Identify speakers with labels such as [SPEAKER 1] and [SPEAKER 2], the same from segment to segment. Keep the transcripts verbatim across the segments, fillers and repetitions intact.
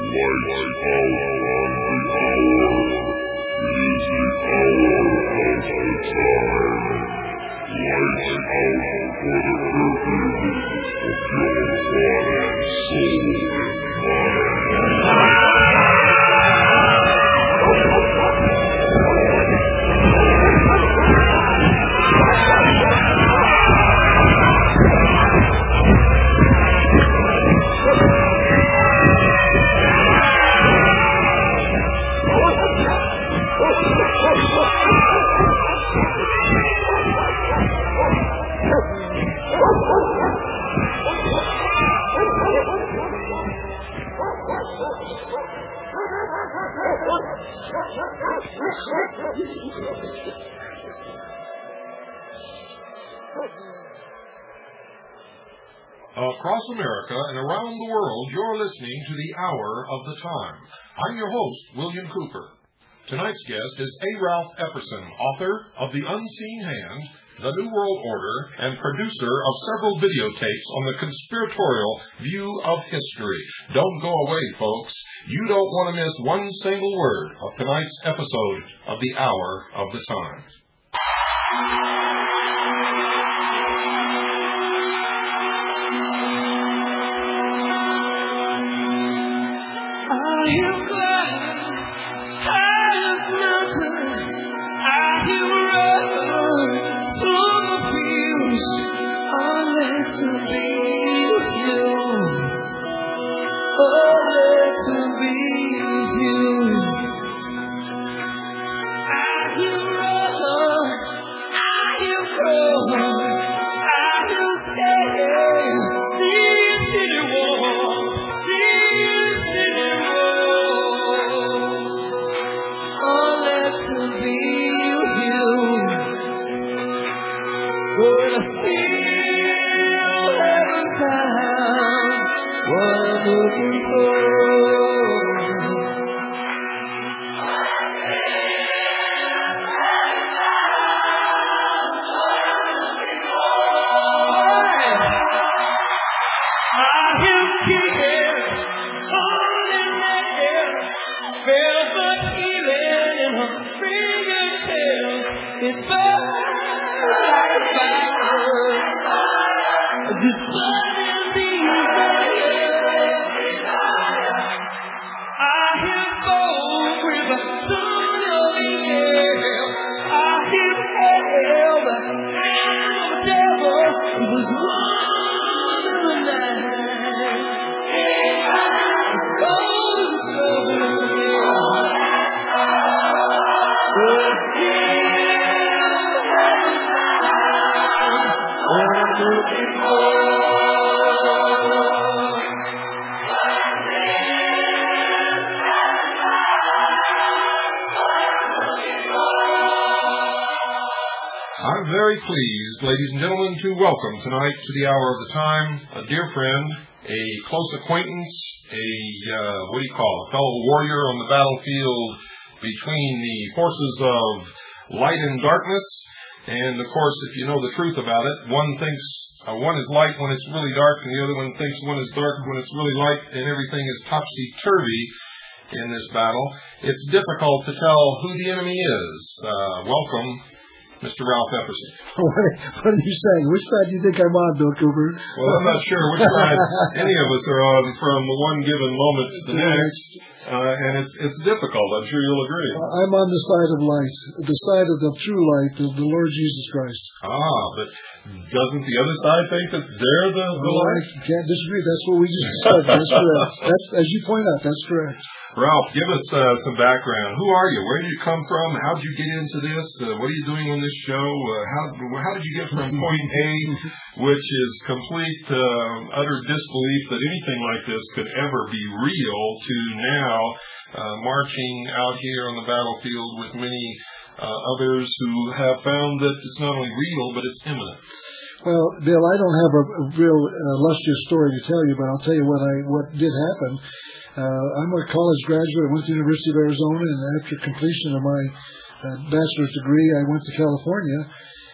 [SPEAKER 1] Across America and around the world, you're listening to the Hour of the Time. I'm your host, William Cooper. Tonight's guest is A. Ralph Epperson, author of The Unseen Hand, The New World Order, and producer of several videotapes on the conspiratorial view of history. Don't go away, folks. You don't want to miss one single word of tonight's episode of the Hour of the Time. I'm very pleased, ladies and gentlemen, to welcome tonight to the Hour of the Time a dear friend, a close acquaintance, a, uh, what do you call it, a fellow warrior on the battlefield between the forces of light and darkness. And, of course, if you know the truth about it, one thinks uh, one is light when it's really dark, and the other one thinks one is dark when it's really light, and everything is topsy-turvy in this battle. It's difficult to tell who the enemy is. Uh, welcome, Mister Ralph Epperson.
[SPEAKER 2] What are you saying? Which side do you think I'm on, Bill Cooper?
[SPEAKER 1] Well, I'm not sure which side any of us are on from one given moment to the next, uh, and it's it's difficult. I'm sure you'll agree.
[SPEAKER 2] I'm on the side of light, the side of the true light, of the Lord Jesus Christ.
[SPEAKER 1] Ah, but doesn't the other side think that they're the, the
[SPEAKER 2] well,
[SPEAKER 1] light?
[SPEAKER 2] I can't disagree. That's what we just said. That's correct. That's, as you point out, that's correct.
[SPEAKER 1] Ralph, give us uh, some background. Who are you? Where did you come from? How did you get into this? Uh, what are you doing on this show? Uh, how how did you get from point A, which is complete uh, utter disbelief that anything like this could ever be real, to now uh, marching out here on the battlefield with many uh, others who have found that it's not only real, but it's imminent?
[SPEAKER 2] Well, Bill, I don't have a, a real uh, lustrous story to tell you, but I'll tell you what I what did happen. Uh, I'm a college graduate. I went to the University of Arizona, and after completion of my uh, bachelor's degree, I went to California.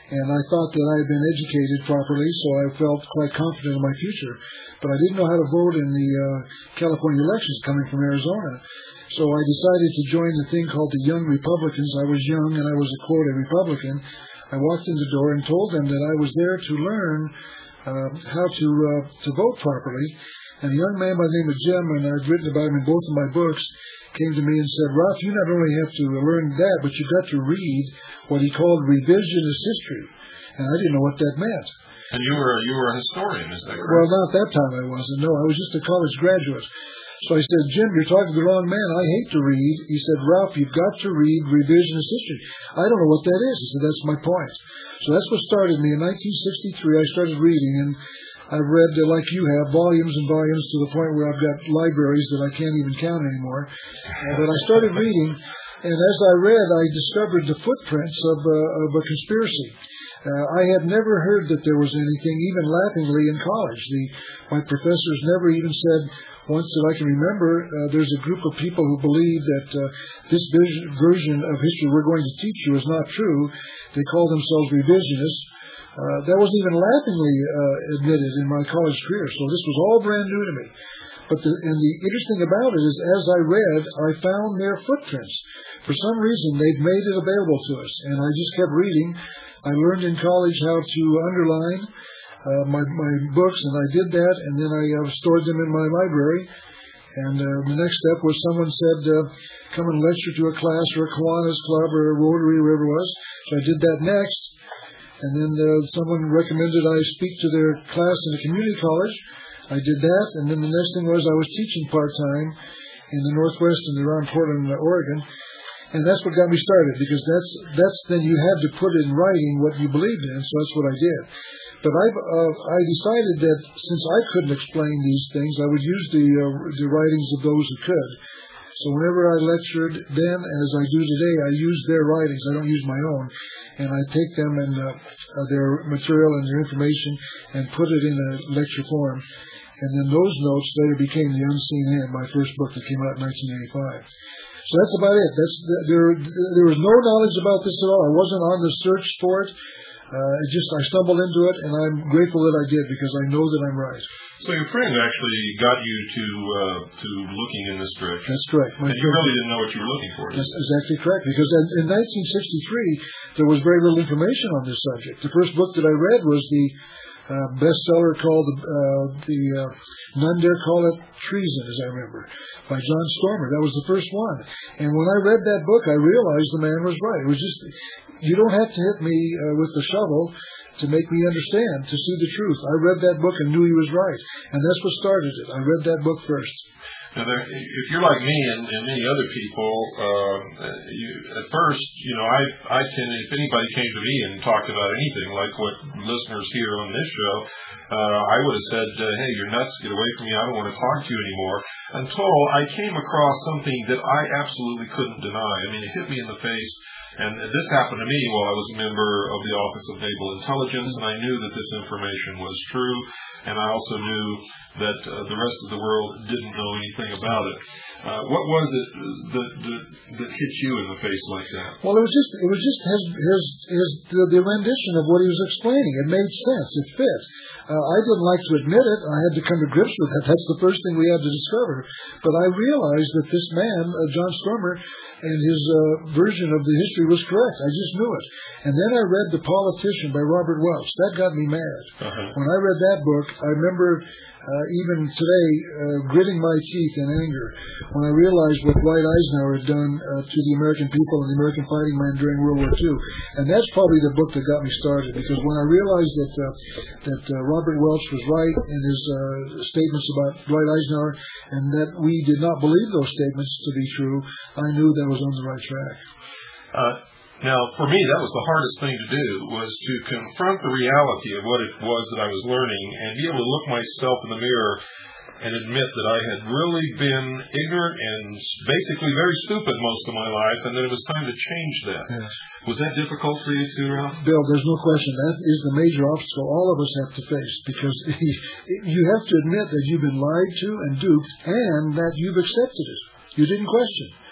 [SPEAKER 2] And I thought that I had been educated properly, so I felt quite confident in my future. But I didn't know how to vote in the uh, California elections coming from Arizona. So I decided to join the thing called the Young Republicans. I was young and I was a quote a Republican. I walked in the door and told them that I was there to learn uh, how to uh, to vote properly. And a young man by the name of Jim, and I've written about him in both of my books, came to me and said, Ralph, you not only have to learn that, but you've got to read what he called revisionist history. And I didn't know what that meant.
[SPEAKER 1] And you were you were a historian, is that correct?
[SPEAKER 2] Well, not that time I wasn't. No, I was just a college graduate. So I said, Jim, you're talking to the wrong man. I hate to read. He said, Ralph, you've got to read revisionist history. I don't know what that is. He said, that's my point. So that's what started me. In nineteen sixty-three, I started reading, and I've read, uh, like you have, volumes and volumes to the point where I've got libraries that I can't even count anymore. Uh, but I started reading, and as I read, I discovered the footprints of, uh, of a conspiracy. Uh, I had never heard that there was anything, even laughingly, in college. The, my professors never even said, once that I can remember, uh, there's a group of people who believe that uh, this vision, version of history we're going to teach you is not true. They call themselves revisionists. Uh, that wasn't even laughingly uh, admitted in my college career, so this was all brand new to me. But the, and the interesting about it is, as I read, I found their footprints. For some reason, they've made it available to us, and I just kept reading. I learned in college how to underline uh, my, my books, and I did that, and then I uh, stored them in my library. And uh, the next step was someone said, uh, come and lecture to a class or a Kiwanis Club or a Rotary, wherever it was. So I did that next. And then uh, someone recommended I speak to their class in a community college. I did that. And then the next thing was I was teaching part-time in the Northwest and around Portland, Oregon. And that's what got me started, because that's that's then you have to put in writing what you believed in. So that's what I did. But I uh, I decided that since I couldn't explain these things, I would use the uh, the writings of those who could. So whenever I lectured then, and as I do today, I use their writings. I don't use my own. And I take them and uh, uh, their material and their information and put it in a lecture form. And then those notes later became The Unseen Hand, my first book that came out in nineteen eighty-five. So that's about it. That's there. There was no knowledge about this at all. I wasn't on the search for it. Uh, it just I stumbled into it, and I'm grateful that I did, because I know that I'm right.
[SPEAKER 1] So your friend actually got you to uh, to looking in this direction.
[SPEAKER 2] That's correct. My
[SPEAKER 1] and you really didn't know what you were looking for.
[SPEAKER 2] That's exactly correct. Because in, in nineteen sixty-three, there was very little information on this subject. The first book that I read was the uh, bestseller called uh, the uh, None Dare Call It Treason, as I remember, by John Stormer. That was the first one. And when I read that book, I realized the man was right. It was just, you don't have to hit me uh, with the shovel to make me understand, to see the truth. I read that book and knew he was right. And that's what started it. I read that book first.
[SPEAKER 1] Now, there, if you're like me and, and many other people, uh, you, at first, you know, I, I tend, if anybody came to me and talked about anything like what listeners hear on this show, uh, I would have said, uh, hey, you're nuts, get away from me, I don't want to talk to you anymore, until I came across something that I absolutely couldn't deny. I mean, it hit me in the face. And this happened to me while I was a member of the Office of Naval Intelligence, and I knew that this information was true, and I also knew that uh, the rest of the world didn't know anything about it. Uh, what was it that, that that hit you in the face like that?
[SPEAKER 2] Well, it was just it was just his his his the, the rendition of what he was explaining. It made sense. It fit. Uh, I didn't like to admit it. I had to come to grips with that. That's the first thing we had to discover. But I realized that this man, uh, John Stormer, and his uh, version of the history was correct. I just knew it. And then I read The Politician by Robert Welch. That got me mad. Uh-huh. When I read that book, I remember uh, even today uh, gritting my teeth in anger when I realized what Dwight Eisenhower had done uh, to the American people and the American fighting men during World War Two. And that's probably the book that got me started, because when I realized that uh, that uh, Robert Welch was right in his uh, statements about Dwight Eisenhower, and that we did not believe those statements to be true, I knew that was on the right track.
[SPEAKER 1] Uh, now, for me, that was the hardest thing to do, was to confront the reality of what it was that I was learning and be able to look myself in the mirror and admit that I had really been ignorant and basically very stupid most of my life, and that it was time to change that.
[SPEAKER 2] Yes.
[SPEAKER 1] Was that difficult for you too, Ralph?
[SPEAKER 2] Bill, there's no question. That is the major obstacle all of us have to face, because you have to admit that you've been lied to and duped, and that you've accepted it. You didn't question.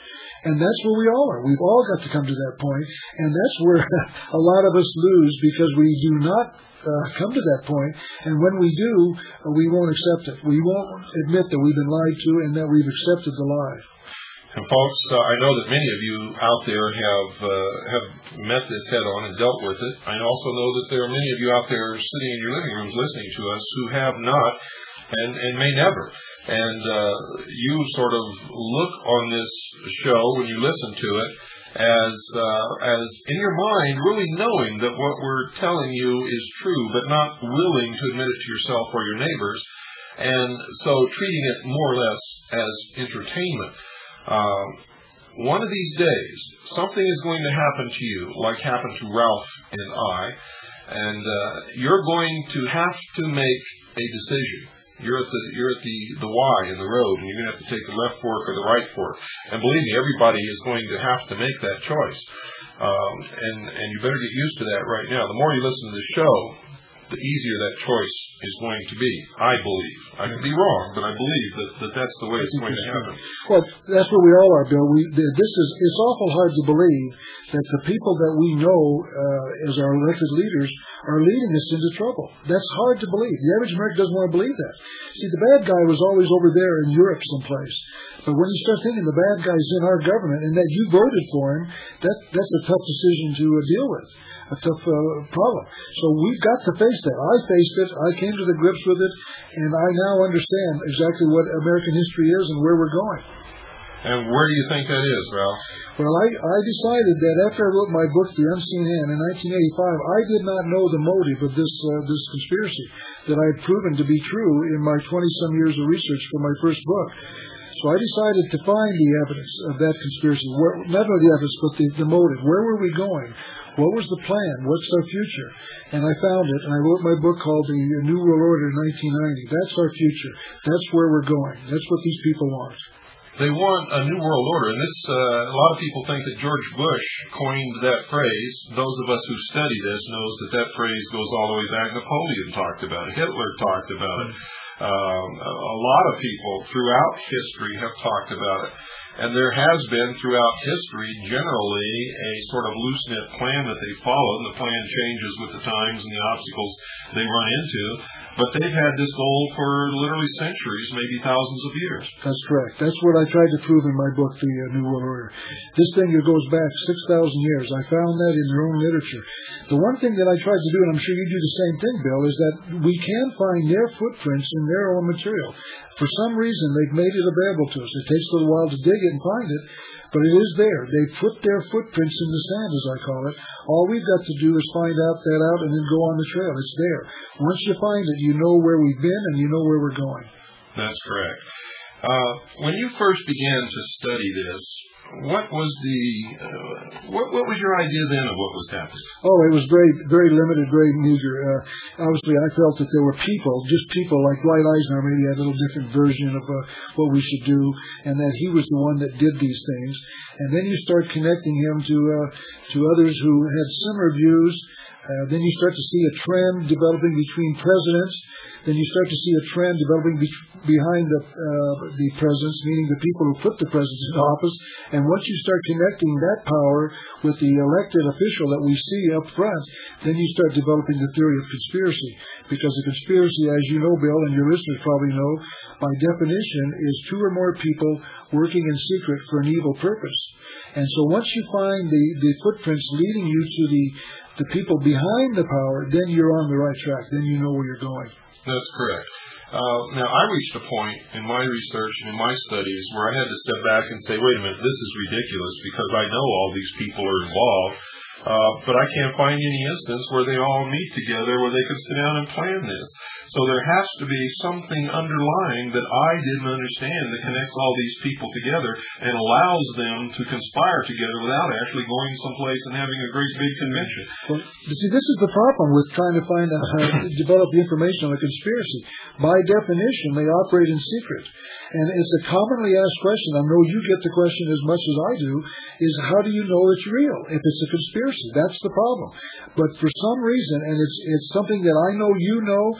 [SPEAKER 2] And that's where we all are. We've all got to come to that point, and that's where a lot of us lose because we do not uh, come to that point. And when we do, uh, we won't accept it. We won't admit that we've been lied to and that we've accepted the lie.
[SPEAKER 1] And folks, uh, I know that many of you out there have uh, have met this head on and dealt with it. I also know that there are many of you out there sitting in your living rooms listening to us who have not and, and may never. And uh, you sort of look on this show when you listen to it as uh, as in your mind really knowing that what we're telling you is true, but not willing to admit it to yourself or your neighbors, and so treating it more or less as entertainment. Uh, one of these days, something is going to happen to you, like happened to Ralph and I, and uh, you're going to have to make a decision. You're at the you're at the the Y in the road, and you're going to have to take the left fork or the right fork. And believe me, everybody is going to have to make that choice. Um, and and you better get used to that right now. The more you listen to the show, the easier that choice is going to be. I believe. I could be wrong, but I believe that, that that's the way it's going to happen.
[SPEAKER 2] Well, that's where we all are, Bill. We this is it's awful hard to believe that the people that we know uh, as our elected leaders are leading us into trouble. That's hard to believe. The average American doesn't want to believe that. See, the bad guy was always over there in Europe someplace. But when you start thinking the bad guy's in our government and that you voted for him, that that's a tough decision to uh, deal with. A tough uh, problem. So we've got to face that. I faced it. I came to the grips with it, and I now understand exactly what American history is and where we're going.
[SPEAKER 1] And where do you think that is, Ralph?
[SPEAKER 2] Well, I, I decided that after I wrote my book, The Unseen Hand, in nineteen eighty-five, I did not know the motive of this uh, this conspiracy that I had proven to be true in my twenty-some years of research for my first book. So I decided to find the evidence of that conspiracy. Where, not only the evidence, but the, the motive. Where were we going? What was the plan? What's our future? And I found it, and I wrote my book called The New World Order in nineteen ninety. That's our future. That's where we're going. That's what these people want.
[SPEAKER 1] They want a new world order, and this uh, a lot of people think that George Bush coined that phrase. Those of us who study this knows that that phrase goes all the way back. Napoleon talked about it. Hitler talked about it. Um, a lot of people throughout history have talked about it. And there has been throughout history generally a sort of loose-knit plan that they follow, and the plan changes with the times and the obstacles they run into. But they've had this goal for literally centuries, maybe thousands of years.
[SPEAKER 2] That's correct. That's what I tried to prove in my book, The uh, New World Order. This thing here goes back six thousand years. I found that in their own literature. The one thing that I tried to do, and I'm sure you do the same thing, Bill, is that we can find their footprints in their own material. For some reason, they've made it available to us. It takes a little while to dig it and find it, but it is there. They put their footprints in the sand, as I call it. All we've got to do is find out that out and then go on the trail. It's there. Once you find it, you know where we've been and you know where we're going.
[SPEAKER 1] That's correct. Uh, when you first began to study this, what was the uh, what, what was your idea then of what was happening?
[SPEAKER 2] Oh, it was very very limited, very meager. Uh, obviously, I felt that there were people, just people like Dwight Eisenhower, maybe had a little different version of uh, what we should do, and that he was the one that did these things. And then you start connecting him to uh, to others who had similar views. Uh, then you start to see a trend developing between presidents. Then you start to see a trend developing be- behind the uh, the presidents, meaning the people who put the presidents in office. And once you start connecting that power with the elected official that we see up front, then you start developing the theory of conspiracy. Because a conspiracy, as you know, Bill, and your listeners probably know, by definition, is two or more people working in secret for an evil purpose. And so once you find the, the footprints leading you to the, the people behind the power, then you're on the right track. Then you know where you're going.
[SPEAKER 1] That's correct. Uh, now, I reached a point in my research and in my studies where I had to step back and say, wait a minute, this is ridiculous because I know all these people are involved, uh, but I can't find any instance where they all meet together where they can sit down and plan this. So there has to be something underlying that I didn't understand that connects all these people together and allows them to conspire together without actually going someplace and having a great big convention.
[SPEAKER 2] Well, you see, this is the problem with trying to find out how to develop the information on a conspiracy. By definition, they operate in secret. And it's a commonly asked question, I know you get the question as much as I do, is how do you know it's real if it's a conspiracy? That's the problem. But for some reason, and it's it's something that I know you know, I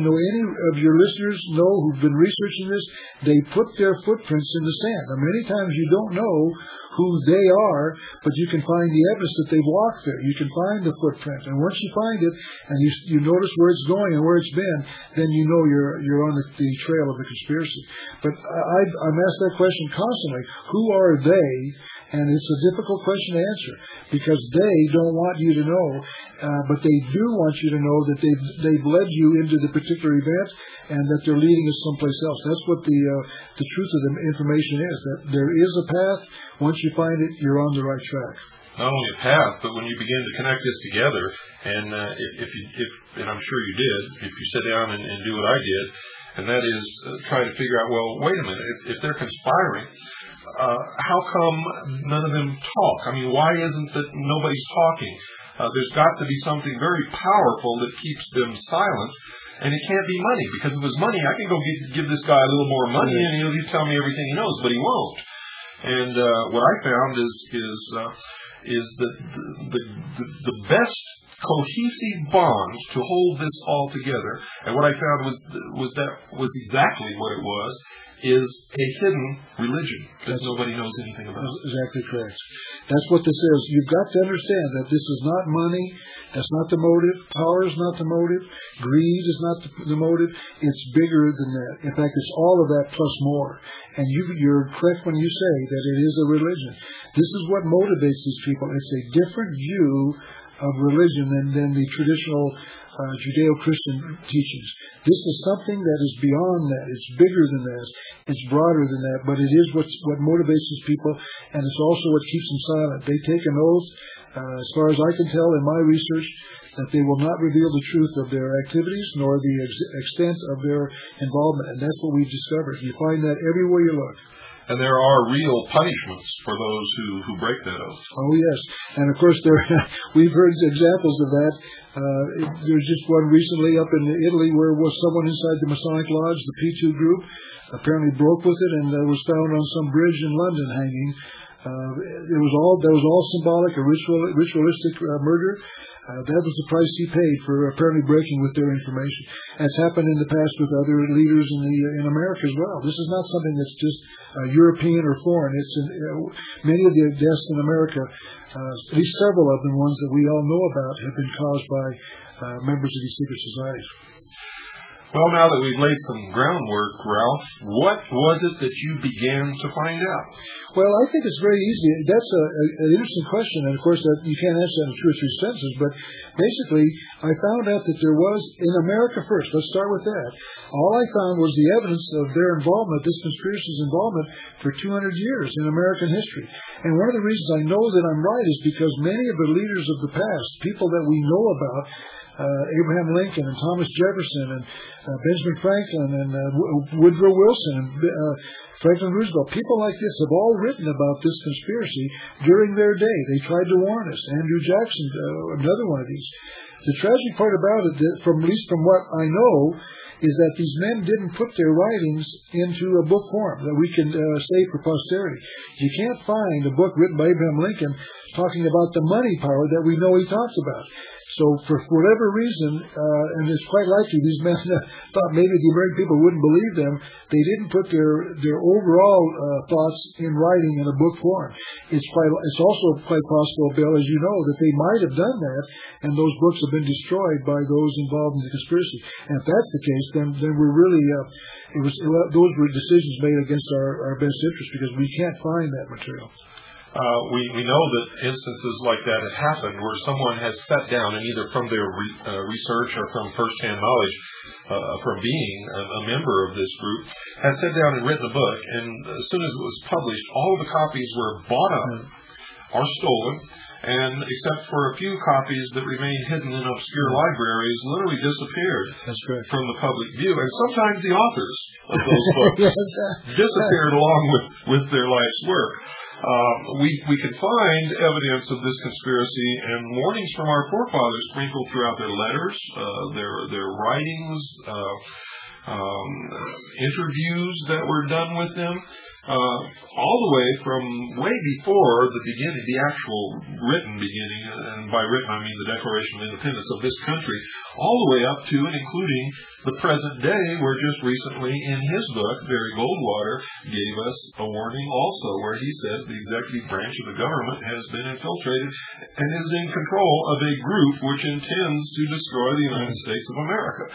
[SPEAKER 2] know any of your listeners know who've been researching this, they put their footprints in the sand. Now, many times you don't know who they are, but you can find the evidence that they've walked there. You can find the footprint. And once you find it, and you you notice where it's going and where it's been, then you know you're you're on the, the trail of the conspiracy. But I, I'm asked that question constantly. Who are they? And it's a difficult question to answer because they don't want you to know, uh, but they do want you to know that they've, they've led you into the particular event and that they're leading us someplace else. That's what the uh, the truth of the information is, that there is a path. Once you find it, you're on the right track.
[SPEAKER 1] Not only a path, but when you begin to connect this together, and uh, if, if you, if, and I'm sure you did, if you sit down and, and do what I did, and that is uh, try to figure out, well, wait a minute, if, if they're conspiring, uh, how come none of them talk? I mean, why isn't that nobody's talking? Uh, there's got to be something very powerful that keeps them silent, and it can't be money, because if it was money, I can go get, give this guy a little more money, and he'll, he'll tell me everything he knows, but he won't. And uh, what I found is is uh, is that the, the the best cohesive bond to hold this all together, and what I found was was that was exactly what it was, is a hidden religion that that's, nobody knows anything about.
[SPEAKER 2] That's exactly correct. That's what this is. You've got to understand that this is not money. That's not the motive. Power is not the motive. Greed is not the, the motive. It's bigger than that. In fact, it's all of that plus more. And you, you're correct when you say that it is a religion. This is what motivates these people. It's a different view of religion than, than the traditional uh, Judeo-Christian teachings. This is something that is beyond that. It's bigger than that. It's broader than that. But it is what's, what motivates these people, and it's also what keeps them silent. They take an oath, uh, as far as I can tell in my research, that they will not reveal the truth of their activities nor the ex- extent of their involvement. And that's what we've discovered. You find that everywhere you look.
[SPEAKER 1] And there are real punishments for those who, who break that oath.
[SPEAKER 2] Oh, yes. And, of course, there we've heard examples of that. Uh, there's just one recently up in Italy where was someone inside the Masonic Lodge, the P two group, apparently broke with it and uh, was found on some bridge in London hanging. Uh, it was all that was all symbolic, a ritual, ritualistic uh, murder. Uh, that was the price he paid for apparently breaking with their information. That's happened in the past with other leaders in the in America as well. This is not something that's just uh, European or foreign. It's in, uh, many of the deaths in America, uh, at least several of them, ones that we all know about, have been caused by uh, members of these secret societies.
[SPEAKER 1] Well, now that we've laid some groundwork, Ralph, what was it that you began to find out?
[SPEAKER 2] Well, I think it's very easy. That's a, a, an interesting question, and of course, that you can't answer that in two or three sentences. But basically, I found out that there was in America first. Let's start with that. All I found was the evidence of their involvement, this conspiracy's involvement, for two hundred years in American history. And one of the reasons I know that I'm right is because many of the leaders of the past, people that we know about, uh, Abraham Lincoln and Thomas Jefferson and uh, Benjamin Franklin and uh, Woodrow Wilson and uh, Franklin Roosevelt, people like this have all written about this conspiracy during their day. They tried to warn us. Andrew Jackson, uh, another one of these. The tragic part about it, that from at least from what I know, is that these men didn't put their writings into a book form that we can uh, save for posterity. You can't find a book written by Abraham Lincoln talking about the money power that we know he talks about. So for whatever reason, uh, and it's quite likely these men thought maybe the American people wouldn't believe them, they didn't put their their overall uh, thoughts in writing in a book form. It's quite, it's also quite possible, Bill, as you know, that they might have done that, and those books have been destroyed by those involved in the conspiracy. And if that's the case, then then we're really uh, it was it, those were decisions made against our, our best interest because we can't find that material.
[SPEAKER 1] Uh, we, we know that instances like that have happened where someone has sat down and either from their re, uh, research or from first-hand knowledge uh, from being a, a member of this group has sat down and written a book, and as soon as it was published, all of the copies were bought up or stolen, and except for a few copies that remained hidden in obscure libraries, literally disappeared from the public view. And sometimes the authors of those books disappeared along with, with their life's work. Uh, we we can find evidence of this conspiracy and warnings from our forefathers sprinkled throughout their letters, uh, their their writings, uh, um, interviews that were done with them, uh, all the way from way before the beginning, the actual written beginning, and by written I mean the Declaration of Independence of this country, all the way up to and including the present day, where just recently in his book, Barry Goldwater gave us a warning also, where he says the executive branch of the government has been infiltrated and is in control of a group which intends to destroy the United States of America.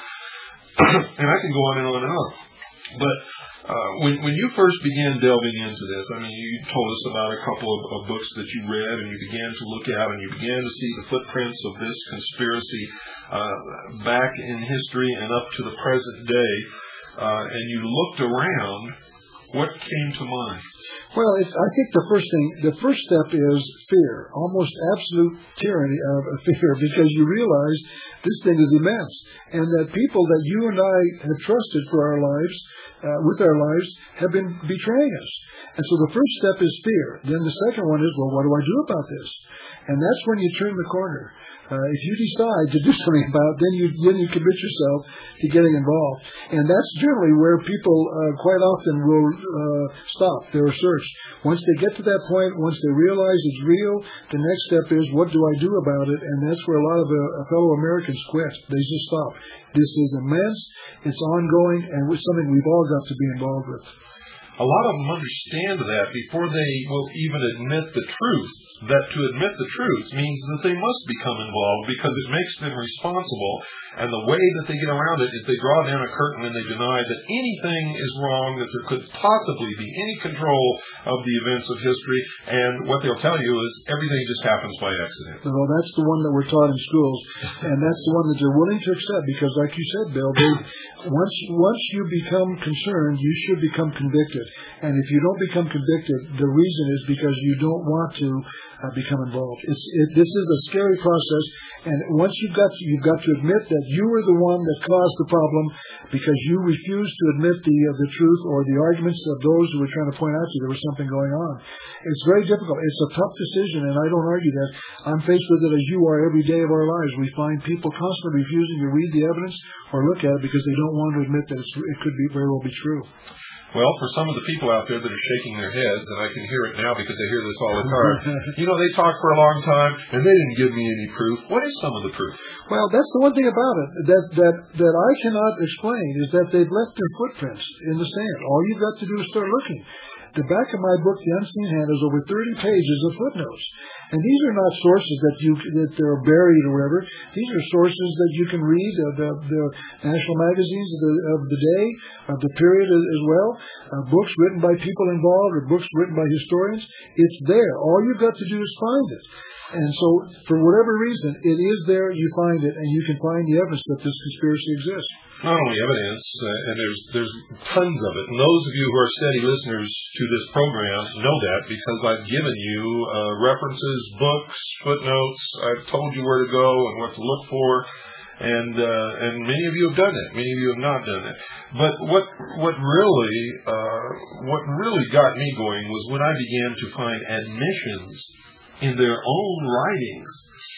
[SPEAKER 1] And I can go on and on and on. But uh, when, when you first began delving into this, I mean, you told us about a couple of, of books that you read, and you began to look at, and you began to see the footprints of this conspiracy uh, back in history and up to the present day, uh, and you looked around. What came to mind?
[SPEAKER 2] Well, it's, I think the first thing, the first step is fear, almost absolute tyranny of fear, because you realize this thing is immense, and that people that you and I have trusted for our lives, uh, with our lives, have been betraying us. And so the first step is fear. Then the second one is, well, what do I do about this? And that's when you turn the corner. Uh, if you decide to do something about it, then you then you commit yourself to getting involved. And that's generally where people uh, quite often will uh, stop their research. Once they get to that point, once they realize it's real, the next step is, what do I do about it? And that's where a lot of uh, fellow Americans quit. They just stop. This is immense, it's ongoing, and it's something we've all got to be involved with.
[SPEAKER 1] A lot of them understand that before they will even admit the truth, that to admit the truth means that they must become involved because it makes them responsible. And the way that they get around it is they draw down a curtain and they deny that anything is wrong, that there could possibly be any control of the events of history. And what they'll tell you is everything just happens by accident.
[SPEAKER 2] Well, that's the one that we're taught in schools, and that's the one that they're willing to accept because, like you said, Bill, they, once once you become concerned, you should become convicted. And if you don't become convicted, the reason is because you don't want to uh, become involved. It's it, this is a scary process, and once you've got to, you've got to admit that you were the one that caused the problem because you refused to admit the uh, the truth or the arguments of those who were trying to point out to you there was something going on. It's very difficult. It's a tough decision, and I don't argue that. I'm faced with it as you are every day of our lives. We find people constantly refusing to read the evidence or look at it because they don't want to admit that it's, it could be very well be true.
[SPEAKER 1] Well, for some of the people out there that are shaking their heads, and I can hear it now because I hear this all the time, you know, they talk for a long time, and they didn't give me any proof. What is some of the proof?
[SPEAKER 2] Well, that's the one thing about it that, that, that I cannot explain is that they've left their footprints in the sand. All you've got to do is start looking. The back of my book, The Unseen Hand, is over thirty pages of footnotes. And these are not sources that you that they're buried or whatever. These are sources that you can read, uh, the, the national magazines of the, of the day, of the period as well, uh, books written by people involved or books written by historians. It's there. All you've got to do is find it. And so, for whatever reason, it is there, you find it, and you can find the evidence that this conspiracy exists.
[SPEAKER 1] Not only evidence, uh, and there's there's tons of it. And those of you who are steady listeners to this program know that because I've given you uh, references, books, footnotes. I've told you where to go and what to look for. And uh, and many of you have done that. Many of you have not done that. But what what really uh, what really got me going was when I began to find admissions in their own writings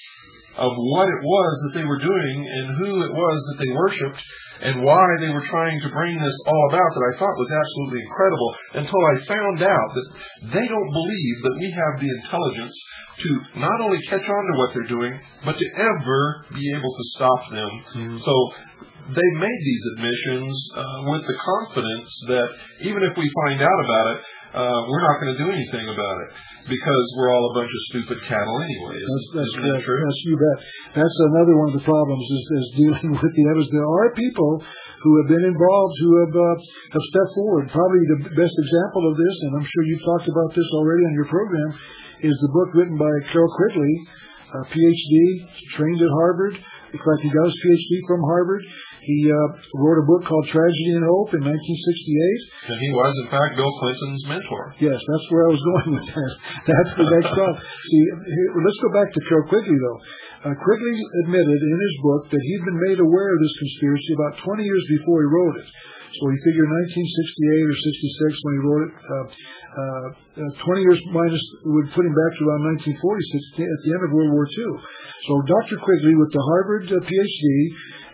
[SPEAKER 1] of what it was that they were doing and who it was that they worshipped and why they were trying to bring this all about that I thought was absolutely incredible until I found out that they don't believe that we have the intelligence to not only catch on to what they're doing, but to ever be able to stop them. Mm-hmm. So they made these admissions uh, with the confidence that even if we find out about it, uh, we're not going to do anything about it because we're all a bunch of stupid cattle anyway. Is,
[SPEAKER 2] that's that's
[SPEAKER 1] isn't that true?
[SPEAKER 2] That's you bet. That's another one of the problems is, is dealing with the evidence. There are people who have been involved who have uh, have stepped forward. Probably the best example of this, and I'm sure you've talked about this already on your program, is the book written by Carroll Quigley, a P H D, trained at Harvard. In fact, he got his P H D from Harvard. He uh, wrote a book called Tragedy and Hope in nineteen sixty-eight.
[SPEAKER 1] And he was, in fact, Bill Clinton's mentor.
[SPEAKER 2] Yes, that's where I was going with that. That's the next stop. See, here, let's go back to Carroll Quigley, though. Uh, Quigley admitted in his book that he'd been made aware of this conspiracy about twenty years before he wrote it. So he figured nineteen sixty-eight or sixty-six when he wrote it. Uh, uh, uh, twenty years minus would put him back to around nineteen forty-six at the end of World War Two. So Doctor Quigley, with the Harvard uh, P H D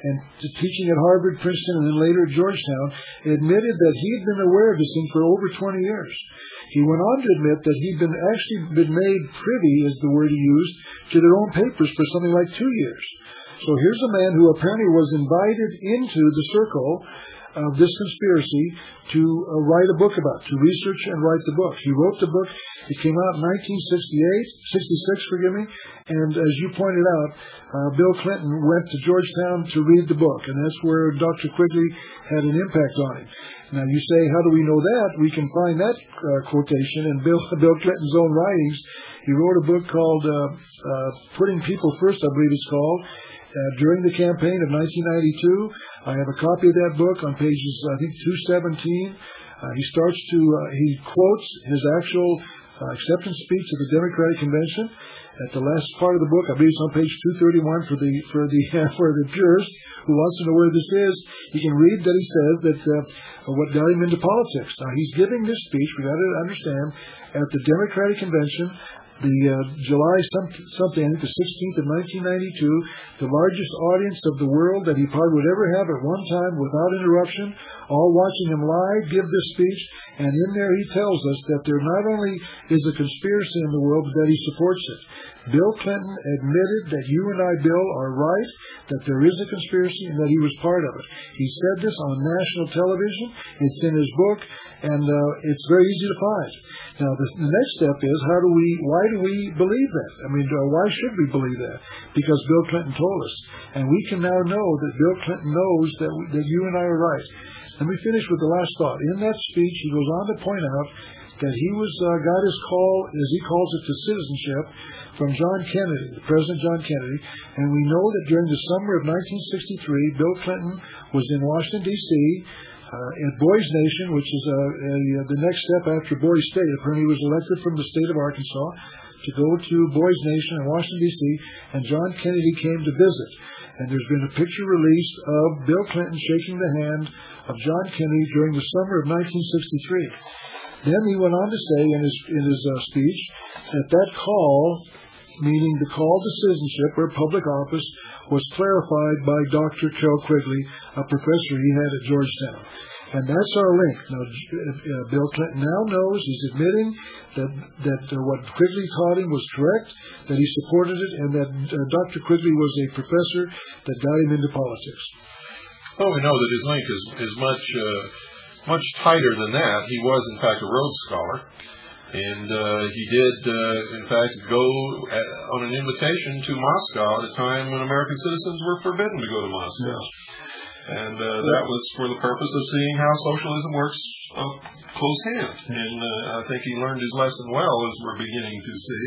[SPEAKER 2] and to teaching at Harvard, Princeton, and then later at Georgetown, admitted that he had been aware of this thing for over twenty years. He went on to admit that he'd been actually been made privy, is the word he used, to their own papers for something like two years. So here's a man who apparently was invited into the circle of this conspiracy to uh, write a book about, to research and write the book. He wrote the book. It came out in nineteen sixty-eight, sixty-six, forgive me. And as you pointed out, uh, Bill Clinton went to Georgetown to read the book, and that's where Doctor Quigley had an impact on him. Now you say, how do we know that? We can find that uh, quotation in Bill, Bill Clinton's own writings. He wrote a book called uh, uh, Putting People First, I believe it's called. Uh, during the campaign of nineteen ninety-two, I have a copy of that book on pages, I think, two seventeen. Uh, he starts to, uh, he quotes his actual uh, acceptance speech at the Democratic Convention. At the last part of the book, I believe it's on page two thirty-one for the for the uh, for the purist who wants to know where this is. He can read that he says that uh, what got him into politics. Now he's giving this speech. We got to understand at the Democratic Convention. The uh, July some, something, I think the sixteenth of nineteen ninety-two, the largest audience of the world that he probably would ever have at one time without interruption, all watching him live give this speech. And in there he tells us that there not only is a conspiracy in the world, but that he supports it. Bill Clinton admitted that you and I, Bill, are right, that there is a conspiracy and that he was part of it. He said this on national television. It's in his book, and uh, it's very easy to find. Now, the, the next step is, how do we, why do we believe that? I mean, uh, why should we believe that? Because Bill Clinton told us. And we can now know that Bill Clinton knows that, we, that you and I are right. Let me finish with the last thought. In that speech, he goes on to point out that he was uh, got his call, as he calls it, to citizenship from John Kennedy, President John Kennedy. And we know that during the summer of nineteen sixty-three, Bill Clinton was in Washington, D C, Uh, at Boys Nation, which is uh, a, a, the next step after Boys State. Apparently he was elected from the state of Arkansas to go to Boys Nation in Washington, D C, and John Kennedy came to visit. And there's been a picture released of Bill Clinton shaking the hand of John Kennedy during the summer of nineteen sixty-three. Then he went on to say in his, in his uh, speech that that call, meaning the call to citizenship or public office, was clarified by Doctor Carroll Quigley, a professor he had at Georgetown. And that's our link. Now, uh, Bill Clinton now knows, he's admitting that that uh, what Quigley taught him was correct, that he supported it, and that uh, Doctor Quigley was a professor that got him into politics.
[SPEAKER 1] Well, we know that his link is, is much, uh, much tighter than that. He was, in fact, a Rhodes Scholar. And uh, he did, uh, in fact, go at, on an invitation to Moscow at a time when American citizens were forbidden to go to Moscow.
[SPEAKER 2] Yes.
[SPEAKER 1] And uh, that was for the purpose of seeing how socialism works uh, close hand. And uh, I think he learned his lesson well, as we're beginning to see.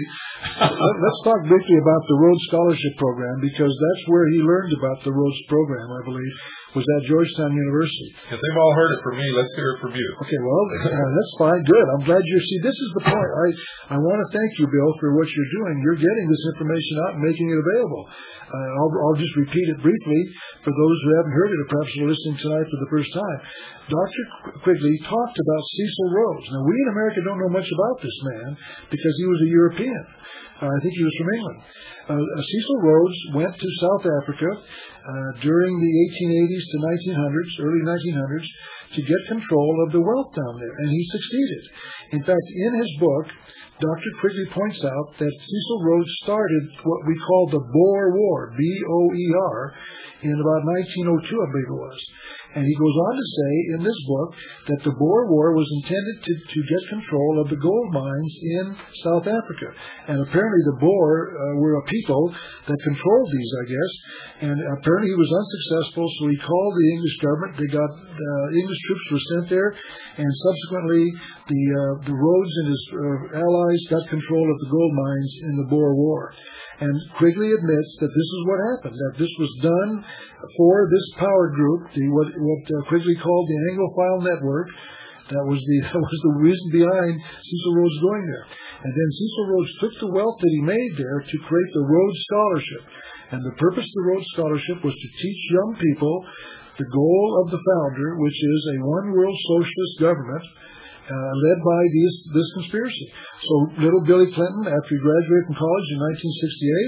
[SPEAKER 2] Let's talk briefly about the Rhodes Scholarship Program, because that's where he learned about the Rhodes Program, I believe, was at Georgetown University.
[SPEAKER 1] If they've all heard it from me, let's hear it from you.
[SPEAKER 2] Okay, well, uh, that's fine. Good. I'm glad you're... See, this is the point. I, I want to thank you, Bill, for what you're doing. You're getting this information out and making it available. Uh, I'll, I'll just repeat it briefly for those who haven't heard it or perhaps are listening tonight for the first time. Doctor Quigley talked about Cecil Rhodes. Now, we in America don't know much about this man because he was a European. Uh, I think he was from England. Uh, Cecil Rhodes went to South Africa uh, during the eighteen eighties to nineteen hundreds, early nineteen hundreds, to get control of the wealth down there, and he succeeded. In fact, in his book, Doctor Quigley points out that Cecil Rhodes started what we call the Boer War, B O E R, in about nineteen oh two, I believe it was. And he goes on to say in this book that the Boer War was intended to, to get control of the gold mines in South Africa. And apparently the Boer uh, were a people that controlled these, I guess. And apparently he was unsuccessful, so he called the English government. They got, uh, English troops were sent there, and subsequently the, uh, the Rhodes and his uh, allies got control of the gold mines in the Boer War. And Quigley admits that this is what happened, that this was done for this power group, the what, what uh, Quigley called the Anglophile Network. That was the that was the reason behind Cecil Rhodes going there. And then Cecil Rhodes took the wealth that he made there to create the Rhodes Scholarship. And the purpose of the Rhodes Scholarship was to teach young people the goal of the founder, which is a one-world socialist government, Uh, led by these, this conspiracy. So little Billy Clinton, after he graduated from college in nineteen sixty-eight,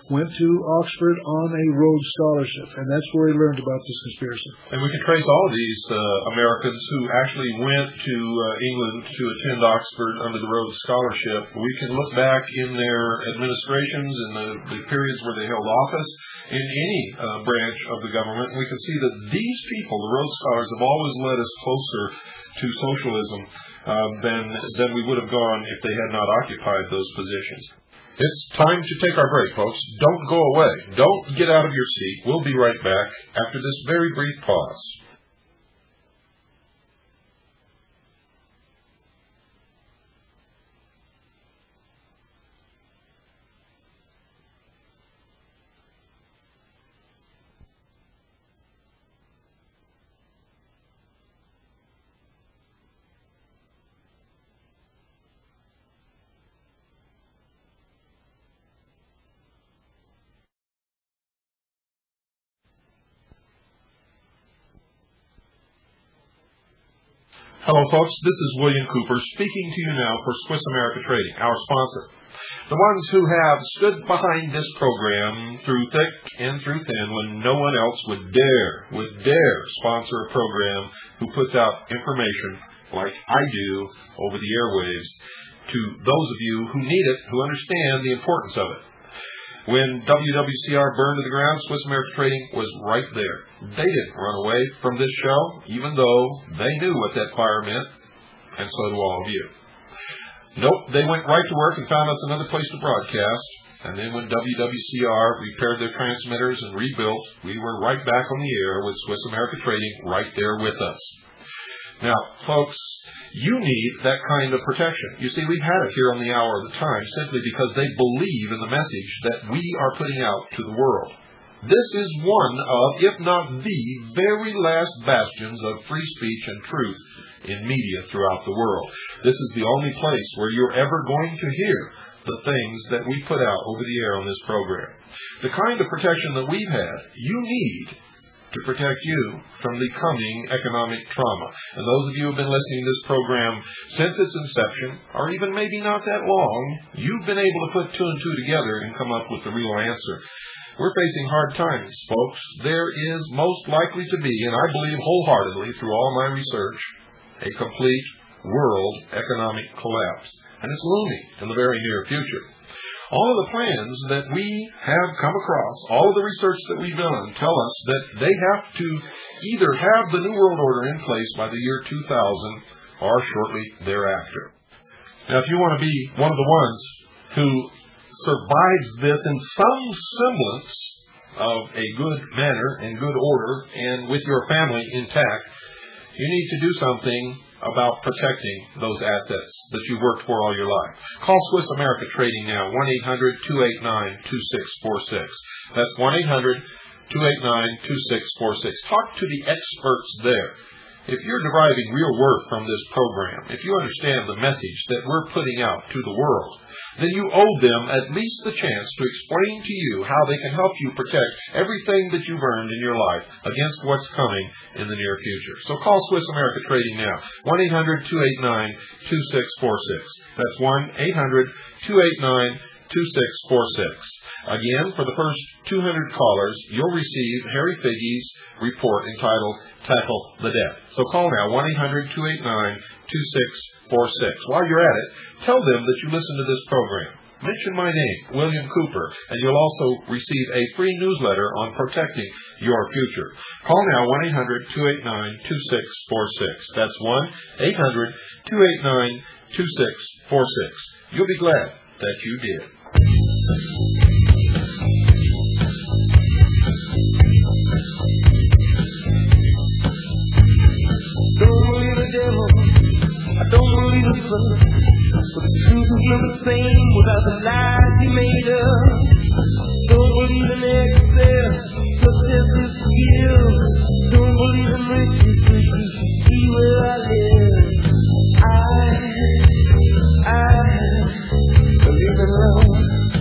[SPEAKER 2] went to Oxford on a Rhodes Scholarship, and that's where he learned about this conspiracy.
[SPEAKER 1] And we can trace all of these uh, Americans who actually went to uh, England to attend Oxford under the Rhodes Scholarship. We can look back in their administrations, in the, the periods where they held office, in any uh, branch of the government, and we can see that these people, the Rhodes Scholars, have always led us closer to socialism uh, than, than we would have gone if they had not occupied those positions. It's time to take our break, folks. Don't go away. Don't get out of your seat. We'll be right back after this very brief pause. Hello, folks. This is William Cooper speaking to you now for Swiss America Trading, our sponsor. The ones who have stood behind this program through thick and through thin when no one else would dare, would dare sponsor a program who puts out information like I do over the airwaves to those of you who need it, who understand the importance of it. When W W C R burned to the ground, Swiss America Trading was right there. They didn't run away from this show, even though they knew what that fire meant, and so do all of you. Nope, they went right to work and found us another place to broadcast, and then when W W C R repaired their transmitters and rebuilt, we were right back on the air with Swiss America Trading right there with us. Now, folks, you need that kind of protection. You see, we've had it here on the Hour of the Time simply because they believe in the message that we are putting out to the world. This is one of, if not the, very last bastions of free speech and truth in media throughout the world. This is the only place where you're ever going to hear the things that we put out over the air on this program. The kind of protection that we've had, you need to protect you from the coming economic trauma. And those of you who have been listening to this program since its inception, or even maybe not that long, you've been able to put two and two together and come up with the real answer. We're facing hard times, folks. There is most likely to be, and I believe wholeheartedly through all my research, a complete world economic collapse. And it's looming in the very near future. All of the plans that we have come across, all of the research that we've done, tell us that they have to either have the New World Order in place by the year two thousand or shortly thereafter. Now, if you want to be one of the ones who survives this in some semblance of a good manner and good order and with your family intact, you need to do something about protecting those assets that you've worked for all your life. Call Swiss America Trading now, one eight hundred two eight nine two six four six. That's one eight hundred two eight nine two six four six. Talk to the experts there. If you're deriving real worth from this program, if you understand the message that we're putting out to the world, then you owe them at least the chance to explain to you how they can help you protect everything that you've earned in your life against what's coming in the near future. So call Swiss America Trading now, one eight hundred two eight nine two six four six. That's one eight hundred two eight nine two six four six. Again, for the first two hundred callers, you'll receive Harry Figge's report entitled Tackle the Debt. So call now, one eight hundred two eight nine two six four six. While you're at it, tell them that you listen to this program. Mention my name, William Cooper, and you'll also receive a free newsletter on protecting your future. Call now, one eight hundred two eight nine two six four six. That's one eight hundred two eight nine two six four six. You'll be glad that you did.
[SPEAKER 3] Don't believe the devil, I don't believe the sun, but the truth is never the same without the lies he made up. Don't believe in excess, success is skill. Don't believe in riches, so you should see where I live. I, I believe in love.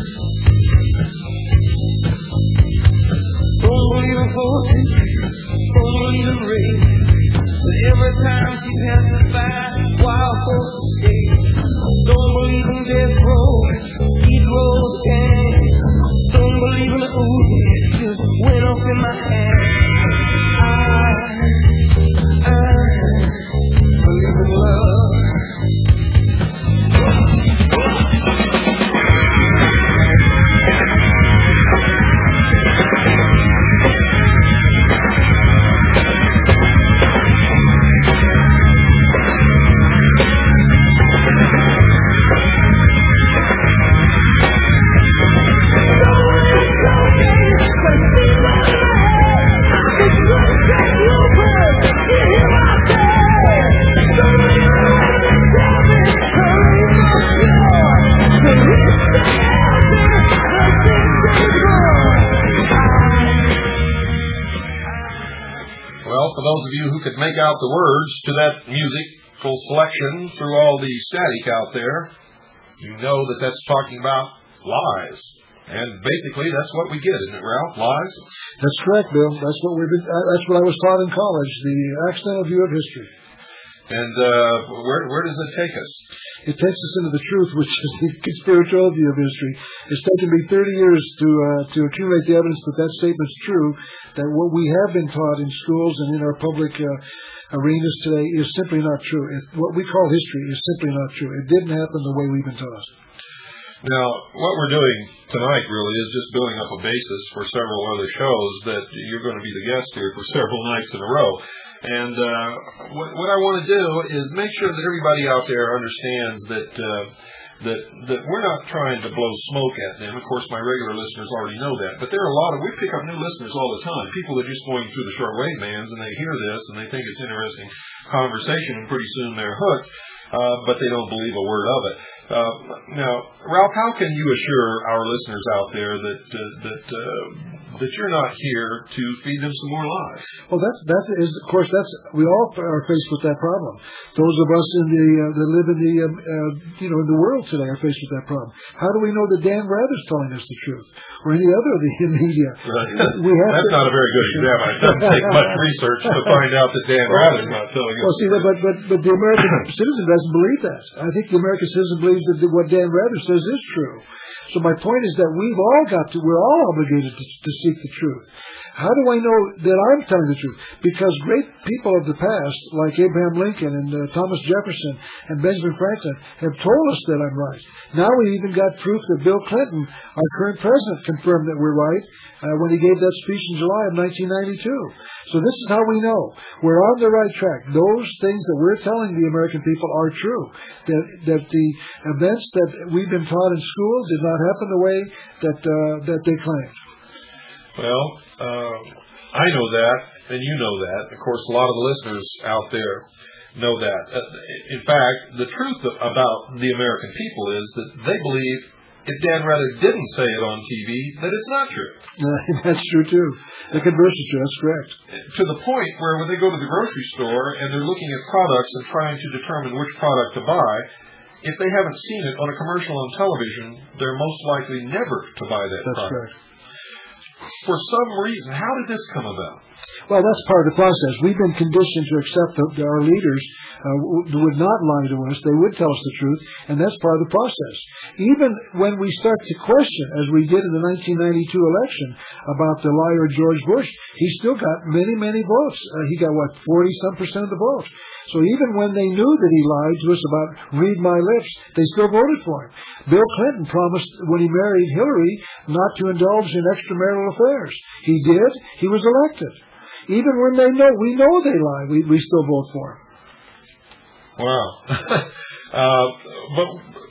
[SPEAKER 3] Don't believe in horses, don't believe in race. But every time she passes by, wild horses say, don't believe in death row, heat row gang. Don't believe
[SPEAKER 1] could make out the words to that musical selection through all the static out there, you know that that's talking about lies. And basically, that's what we get, isn't it, Ralph? Lies?
[SPEAKER 2] That's correct, Bill. That's what we've been, that's what I was taught in college, the accidental view of history.
[SPEAKER 1] And uh, where where does it take us?
[SPEAKER 2] It takes us into the truth, which is the conspiratorial view of history. It's taken me thirty years to uh, to accumulate the evidence that that statement's true, that what we have been taught in schools and in our public uh, arenas today is simply not true. It, what we call history is simply not true. It didn't happen the way we've been taught.
[SPEAKER 1] Now, what we're doing tonight really is just building up a basis for several other shows that you're going to be the guest here for several nights in a row. And uh, what, what I want to do is make sure that everybody out there understands that uh, that that we're not trying to blow smoke at them. Of course, my regular listeners already know that. But there are a lot of, we pick up new listeners all the time. People that are just going through the shortwave bands and they hear this and they think it's interesting conversation and pretty soon they're hooked, uh, but they don't believe a word of it. Uh, now, Ralph, how can you assure our listeners out there that uh, that uh, that you're not here to feed them some more lies?
[SPEAKER 2] Well, that's that's is of course that's we all are faced with that problem. Those of us in the uh, that live in the um, uh, you know in the world today are faced with that problem. How do we know that Dan Rather's telling us the truth, or any other of the media?
[SPEAKER 1] Right. We have that's to, not a very good example. It doesn't take much research to find out that Dan Rather's not telling us.
[SPEAKER 2] Well, see, but but but the American citizen doesn't believe that. I think the American citizen believes that what Dan Rather says is true. So my point is that we've all got to, we're all obligated to, to seek the truth. How do I know that I'm telling the truth? Because great people of the past, like Abraham Lincoln and uh, Thomas Jefferson and Benjamin Franklin, have told us that I'm right. Now we even got proof that Bill Clinton, our current president, confirmed that we're right uh, when he gave that speech in July of nineteen ninety-two. So this is how we know we're on the right track. Those things that we're telling the American people are true. That that the events that we've been taught in school did not happen the way that uh, that they claimed.
[SPEAKER 1] Well, uh, I know that, and you know that. Of course, a lot of the listeners out there know that. Uh, in fact, the truth about the American people is that they believe if Dan Rather didn't say it on T V, that it's not true.
[SPEAKER 2] That's true, too. The converse is true. That's correct.
[SPEAKER 1] To the point where when they go to the grocery store and they're looking at products and trying to determine which product to buy, if they haven't seen it on a commercial on television, they're most likely never to buy that
[SPEAKER 2] That's
[SPEAKER 1] product.
[SPEAKER 2] Correct.
[SPEAKER 1] For some reason, how did this come about?
[SPEAKER 2] Well, that's part of the process. We've been conditioned to accept that our leaders uh, would not lie to us. They would tell us the truth, and that's part of the process. Even when we start to question, as we did in the nineteen ninety-two election, about the liar George Bush, he still got many, many votes. Uh, he got, what, forty-some percent of the vote. So even when they knew that he lied to us about read my lips, they still voted for him. Bill Clinton promised when he married Hillary not to indulge in extramarital affairs. He did. He was elected. Even when they know, we know they lie, we, we still vote for him.
[SPEAKER 1] Wow. uh, but,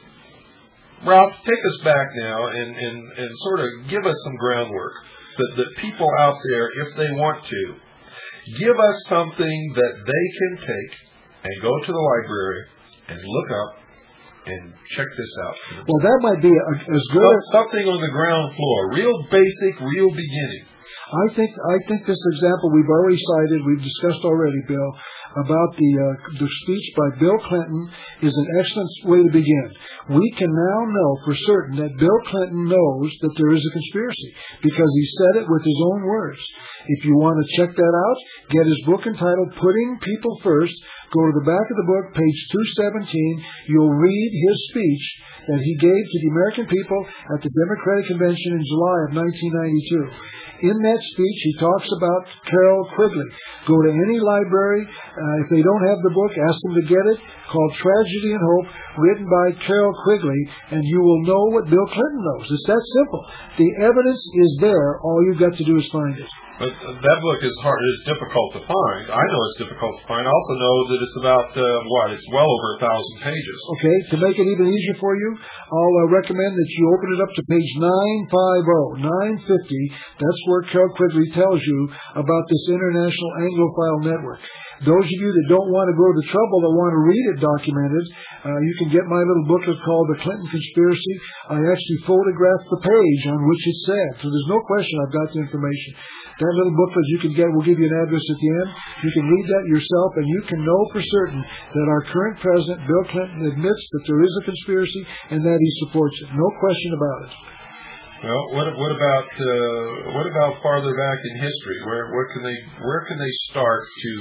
[SPEAKER 1] Ralph, take us back now and, and, and sort of give us some groundwork that, that people out there, if they want to, give us something that they can take and go to the library and look up and check this out.
[SPEAKER 2] Well, that might be a, as good
[SPEAKER 1] Some,
[SPEAKER 2] as...
[SPEAKER 1] Something on the ground floor, real basic, real beginning.
[SPEAKER 2] I think I think this example we've already cited, we've discussed already, Bill, about the uh, the speech by Bill Clinton is an excellent way to begin. We can now know for certain that Bill Clinton knows that there is a conspiracy because he said it with his own words. If you want to check that out, get his book entitled Putting People First. Go to the back of the book, page two seventeen. You'll read his speech that he gave to the American people at the Democratic Convention in July of nineteen ninety-two. In that speech, he talks about Carroll Quigley. Go to any library. Uh, if they don't have the book, ask them to get it, called Tragedy and Hope, written by Carroll Quigley, and you will know what Bill Clinton knows. It's that simple. The evidence is there. All you've got to do is find it.
[SPEAKER 1] But that book is hard, is difficult to find. I know it's difficult to find. I also know that it's about, uh, what, it's well over a thousand pages.
[SPEAKER 2] Okay, to make it even easier for you, I'll uh, recommend that you open it up to page nine fifty, nine fifty. That's where Carroll Quigley tells you about this International Anglophile Network. Those of you that don't want to go to the trouble, that want to read it documented, uh, you can get my little booklet called The Clinton Conspiracy. I actually photographed the page on which it said, so there's no question I've got the information. That little booklet you can get, we'll give you an address at the end. You can read that yourself, and you can know for certain that our current president, Bill Clinton, admits that there is a conspiracy and that he supports it. No question about it.
[SPEAKER 1] Well, what what about uh, what about farther back in history? Where where can they where can they start to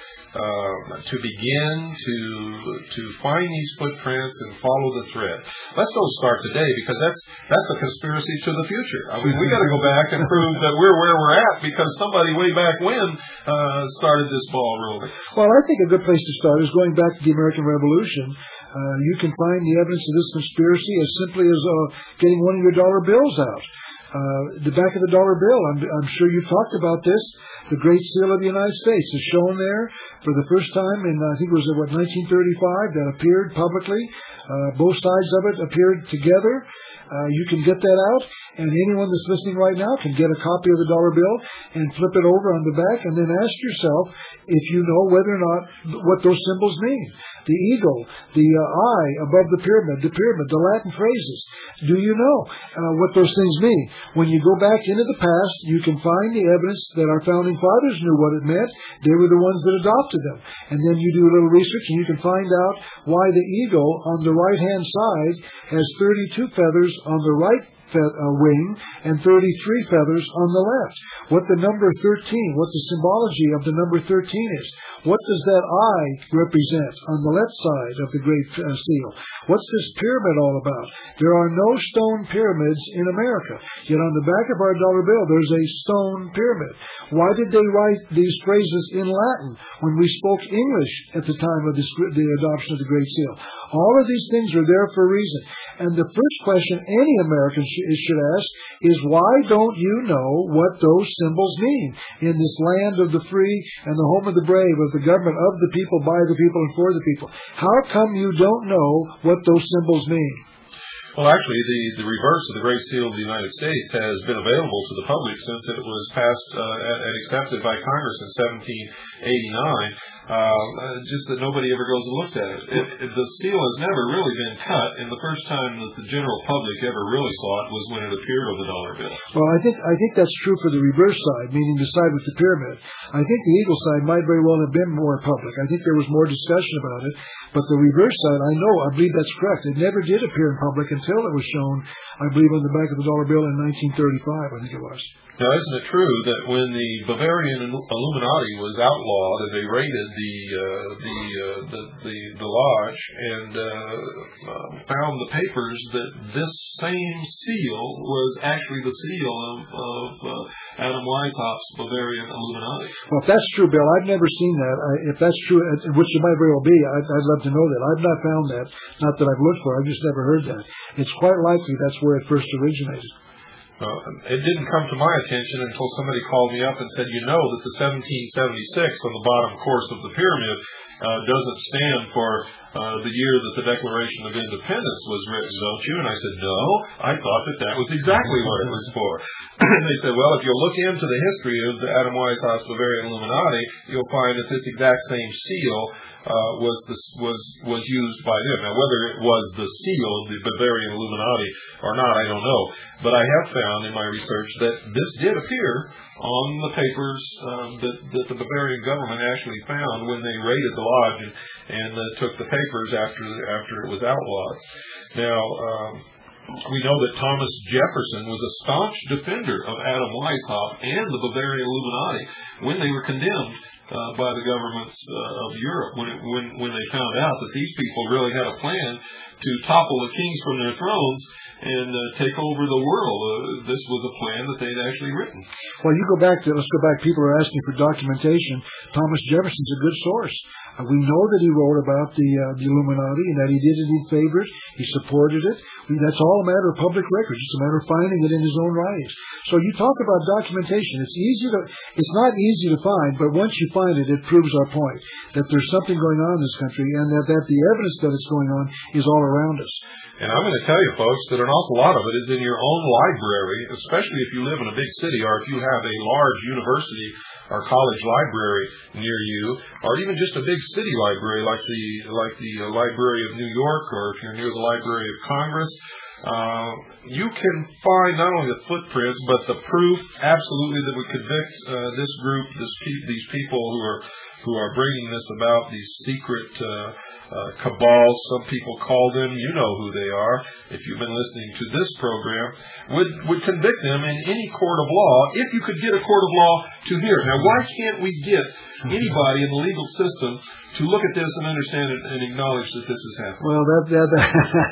[SPEAKER 1] uh, to begin to to find these footprints and follow the thread? Let's go start today, because that's that's a conspiracy to the future. I mean, we got to go back and prove that we're where we're at because somebody way back when uh, started this ball rolling.
[SPEAKER 2] Well, I think a good place to start is going back to the American Revolution. Uh, you can find the evidence of this conspiracy as simply as uh, getting one of your dollar bills out. Uh, the back of the dollar bill, I'm, I'm sure you've talked about this. The Great Seal of the United States is shown there for the first time in, I think it was, what, nineteen thirty-five, that appeared publicly. Uh, both sides of it appeared together. Uh, you can get that out, and anyone that's listening right now can get a copy of the dollar bill and flip it over on the back, and then ask yourself if you know whether or not what those symbols mean. The eagle, the uh, eye above the pyramid, the pyramid, the Latin phrases. Do you know uh, what those things mean? When you go back into the past, you can find the evidence that our founding fathers knew what it meant. They were the ones that adopted them. And then you do a little research and you can find out why the eagle on the right-hand side has thirty-two feathers on the right fe- uh, wing and thirty-three feathers on the left. What the number thirteen, what the symbology of the number thirteen is. What does that eye represent on the left side of the Great uh, Seal? What's this pyramid all about? There are no stone pyramids in America. Yet on the back of our dollar bill, there's a stone pyramid. Why did they write these phrases in Latin when we spoke English at the time of this, the adoption of the Great Seal? All of these things are there for a reason. And the first question any American sh- should ask is, why don't you know what those symbols mean in this land of the free and the home of the brave, of the government of the people, by the people, and for the people? How come you don't know what those symbols mean?
[SPEAKER 1] Well, actually, the, the reverse of the Great Seal of the United States has been available to the public since it was passed uh, and accepted by Congress in seventeen eighty-nine. Um, just that nobody ever goes and looks at it. It, it. The seal has never really been cut, and the first time that the general public ever really saw it was when it appeared on the dollar bill.
[SPEAKER 2] Well, I think I think that's true for the reverse side, meaning the side with the pyramid. I think the eagle side might very well have been more public. I think there was more discussion about it, but the reverse side, I know, I believe that's correct. It never did appear in public until it was shown, I believe, on the back of the dollar bill in nineteen thirty-five, I think it was.
[SPEAKER 1] Now, isn't it true that when the Bavarian Illuminati was outlawed and they raided the uh, the, uh, the the the lodge and uh, uh, found the papers, that this same seal was actually the seal of, of uh, Adam Weishaupt's Bavarian Illuminati?
[SPEAKER 2] Well, if that's true, Bill, I've never seen that. I, if that's true, which it might very well be, I'd, I'd love to know that. I've not found that. Not that I've looked for. I've just never heard that. It's quite likely that's where it first originated.
[SPEAKER 1] Uh, it didn't come to my attention until somebody called me up and said, you know that the seventeen seventy-six on the bottom course of the pyramid uh, doesn't stand for uh, the year that the Declaration of Independence was written, don't you? And I said, no, I thought that that was exactly what it was for. And they said, well, if you look into the history of the Adam Weishaupt's Bavarian Illuminati, you'll find that this exact same seal Uh, was the, was was used by them. Now, whether it was the seal of the Bavarian Illuminati or not, I don't know. But I have found in my research that this did appear on the papers um, that, that the Bavarian government actually found when they raided the lodge and, and uh, took the papers after after it was outlawed. Now, um, we know that Thomas Jefferson was a staunch defender of Adam Weishaupt and the Bavarian Illuminati when they were condemned Uh, by the governments uh, of Europe, when, it, when when they found out that these people really had a plan to topple the kings from their thrones and uh, take over the world. Uh, this was a plan that they'd actually written.
[SPEAKER 2] Well, you go back to, let's go back, people are asking for documentation. Thomas Jefferson's a good source. Uh, we know that he wrote about the uh, the Illuminati and that he did indeed favor it. He supported it. We, that's all a matter of public record. It's a matter of finding it in his own writings. So you talk about documentation. It's easy to, it's not easy to find, but once you find it, it proves our point that there's something going on in this country, and that, that the evidence that it's going on is all around us.
[SPEAKER 1] And I'm going to tell you, folks, that an awful lot of it is in your own library, especially if you live in a big city or if you have a large university or college library near you, or even just a big city library like the like the uh, Library of New York, or if you're near the Library of Congress. uh, you can find not only the footprints, but the proof absolutely that would convict uh, this group, this pe- these people who are who are bringing this about, these secret uh, uh, cabals, some people call them, you know who they are, if you've been listening to this program, would, would convict them in any court of law, if you could get a court of law to hear it. Now, why can't we get anybody in the legal system to look at this and understand it and acknowledge that this is happening?
[SPEAKER 2] Well, that, that, that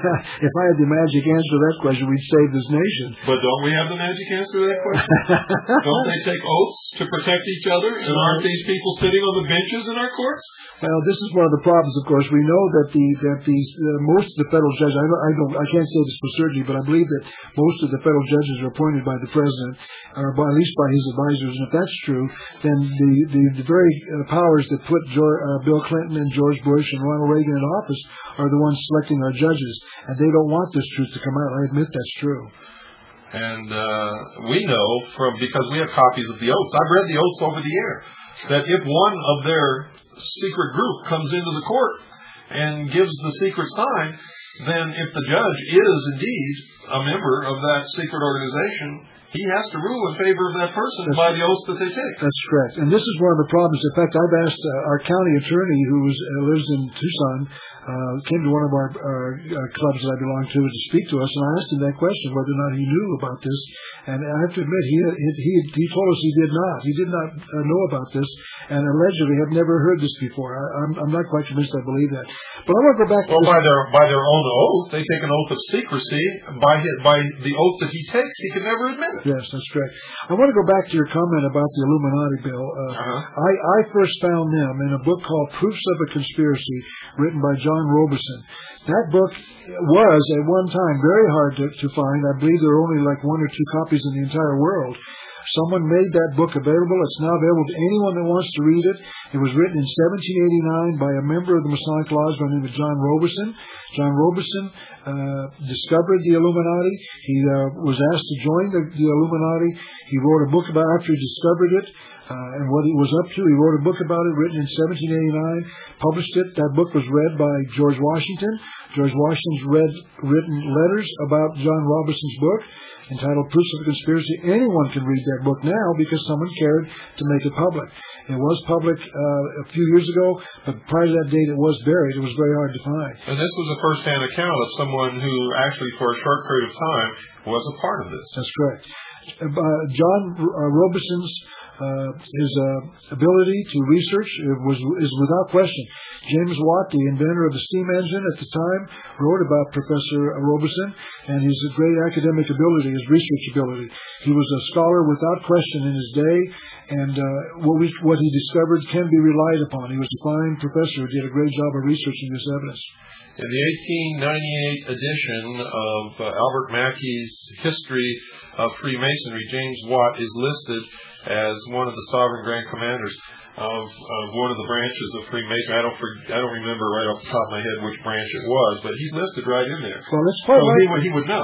[SPEAKER 2] if I had the magic answer to that question, we'd save this nation.
[SPEAKER 1] But don't we have the magic answer to that question? Don't they take oaths to protect each other? And aren't these people sitting on the benches in our courts?
[SPEAKER 2] Well, this is one of the problems. Of course, we know that the that the uh, most of the federal judges. I don't, I don't. I can't say this for certainty, but I believe that most of the federal judges are appointed by the president, or by, at least by his advisors. And if that's true, then the the, the very uh, powers that put George, uh, Bill Clinton and George Bush and Ronald Reagan in office are the ones selecting our judges, and they don't want this truth to come out. I admit that's true.
[SPEAKER 1] And uh, we know from, because we have copies of the oaths, I've read the oaths over the air, that if one of their secret group comes into the court and gives the secret sign, then if the judge is indeed a member of that secret organization, he has to rule in favor of that person that's, by the oaths that they take.
[SPEAKER 2] That's correct. And this is one of the problems. In fact, I've asked uh, our county attorney, who is, uh, lives in Tucson, uh, came to one of our uh, uh, clubs that I belong to to speak to us, and I asked him that question, whether or not he knew about this. And I have to admit, he he he, he told us he did not. He did not uh, know about this, and allegedly had never heard this before. I, I'm, I'm not quite convinced I believe that. But I want to go back to
[SPEAKER 1] well,
[SPEAKER 2] this.
[SPEAKER 1] by their by their own oath, they take an oath of secrecy. By his, by the oath that he takes, he can never admit it.
[SPEAKER 2] Yes, that's correct. I want to go back to your comment about the Illuminati, Bill. Uh,
[SPEAKER 1] uh-huh.
[SPEAKER 2] I, I first found them in a book called Proofs of a Conspiracy, written by John Robeson. That book was, at one time, very hard to, to find. I believe there are only like one or two copies in the entire world. Someone made that book available. It's now available to anyone that wants to read it. It was written in seventeen eighty-nine by a member of the Masonic Lodge by the name of John Robeson. John Robeson uh, discovered the Illuminati. He uh, was asked to join the, the Illuminati. He wrote a book about it after he discovered it. Uh, and what he was up to. He wrote a book about it, written in seventeen eighty-nine, published it. That book was read by George Washington. George Washington's read written letters about John Robeson's book, entitled Proofs of a Conspiracy. Anyone can read that book now because someone cared to make it public. It was public uh, a few years ago, but prior to that date it was buried. It was very hard to find.
[SPEAKER 1] And this was a first-hand account of someone who actually, for a short period of time, was a part of this.
[SPEAKER 2] That's correct. Uh, John uh, Robeson's Uh, his uh, ability to research was is without question. James Watt, the inventor of the steam engine at the time, wrote about Professor Robeson and his great academic ability, his research ability. He was a scholar without question in his day, and uh, what we what he discovered can be relied upon. He was a fine professor who did a great job of researching this evidence.
[SPEAKER 1] In the eighteen ninety-eight edition of uh, Albert Mackey's History of Freemasonry, James Watt is listed as one of the sovereign grand commanders of, of one of the branches of Freemasonry. I don't I don't remember right off the top of my head which branch it was, but he's listed right in there.
[SPEAKER 2] Well, it's quite
[SPEAKER 1] so
[SPEAKER 2] likely,
[SPEAKER 1] he, would, he would know.